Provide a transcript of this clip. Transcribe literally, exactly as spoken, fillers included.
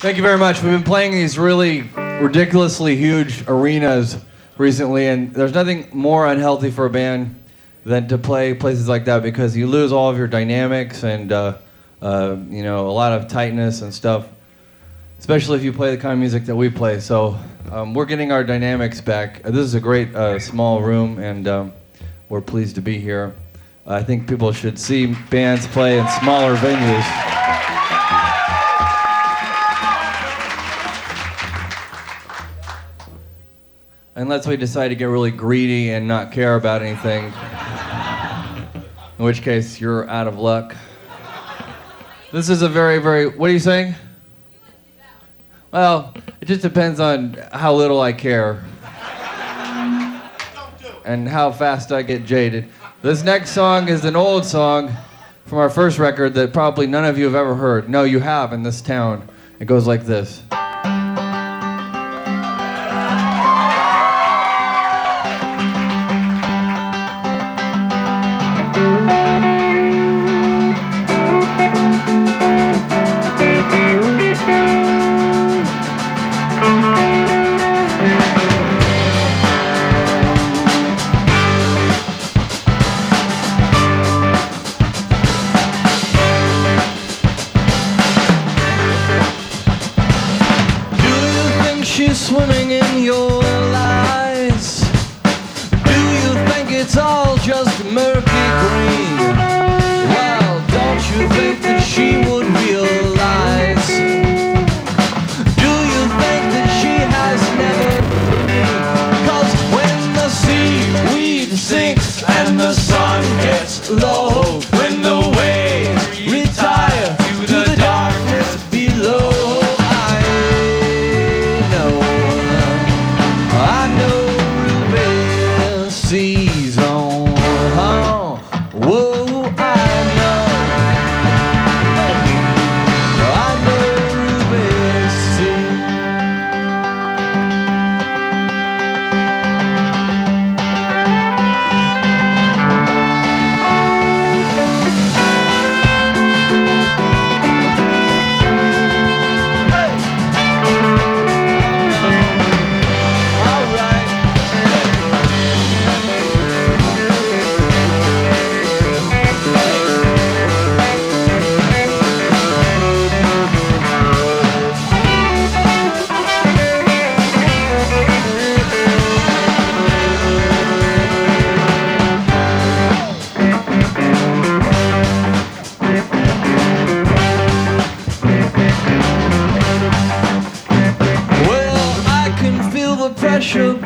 Thank you very much. We've been playing these really ridiculously huge arenas recently, and there's nothing more unhealthy for a band than to play places like that because you lose all of your dynamics and uh, uh, you know, a lot of tightness and stuff, especially if you play the kind of music that we play. So um, we're getting our dynamics back. This is a great uh, small room, and um, we're pleased to be here. I think people should see bands play in smaller venues. Unless we decide to get really greedy and not care about anything, in which case you're out of luck. This is a very, very, what are you saying? Well, it just depends on how little I care and how fast I get jaded. This next song is an old song from our first record that probably none of you have ever heard. No, you have in this town. It goes like this. She's swimming in your lies. Do you think it's all just murky green? Well, don't you think that she would realize? Do you think that she has never been? 'Cause when the seaweed sinks and the sun gets low, when the waves retire to the darkness below, seas on, oh, whoa, I know, I know Ruby Sea. Hey. All right. Pressure